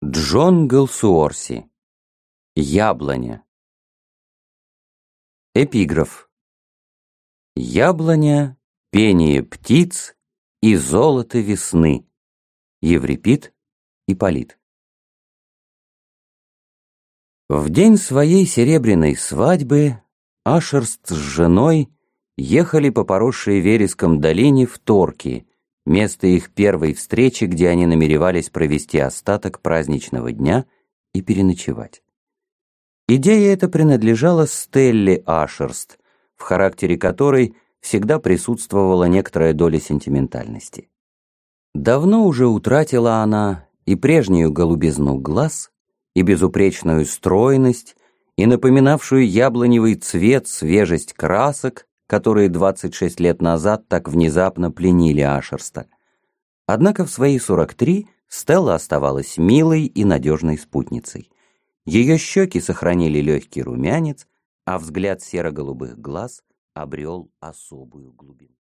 Джон Галсуорси. Яблоня. Эпиграф. Яблоня, пение птиц и золото весны. Еврипид Ипполит. В день своей серебряной свадьбы Ашерст с женой ехали по поросшей вереском долине в Торки, место их первой встречи, где они намеревались провести остаток праздничного дня и переночевать. Идея эта принадлежала Стелле Ашерст, в характере которой всегда присутствовала некоторая доля сентиментальности. Давно уже утратила она и прежнюю голубизну глаз, и безупречную стройность, и напоминавшую яблоневый цвет свежесть красок, которые 26 лет назад так внезапно пленили Ашерста. Однако в свои 43 Стелла оставалась милой и надежной спутницей. Ее щеки сохранили легкий румянец, а взгляд серо-голубых глаз обрел особую глубину.